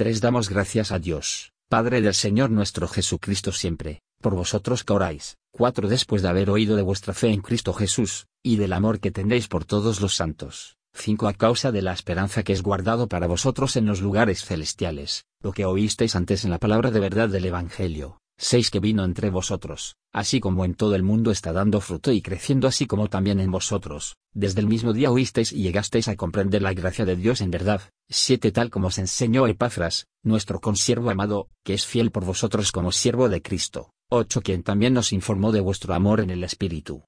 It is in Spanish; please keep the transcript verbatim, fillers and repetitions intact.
tres Damos gracias a Dios, Padre del Señor nuestro Jesucristo siempre, por vosotros que oráis. cuatro Después de haber oído de vuestra fe en Cristo Jesús, y del amor que tenéis por todos los santos. cinco A causa de la esperanza que es guardado para vosotros en los lugares celestiales, lo que oísteis antes en la palabra de verdad del Evangelio. seis Que vino entre vosotros, así como en todo el mundo está dando fruto y creciendo, así como también en vosotros, desde el mismo día oísteis y llegasteis a comprender la gracia de Dios en verdad. siete Tal como os enseñó Epafras, nuestro consiervo amado, que es fiel por vosotros como siervo de Cristo. ocho Quien también nos informó de vuestro amor en el Espíritu,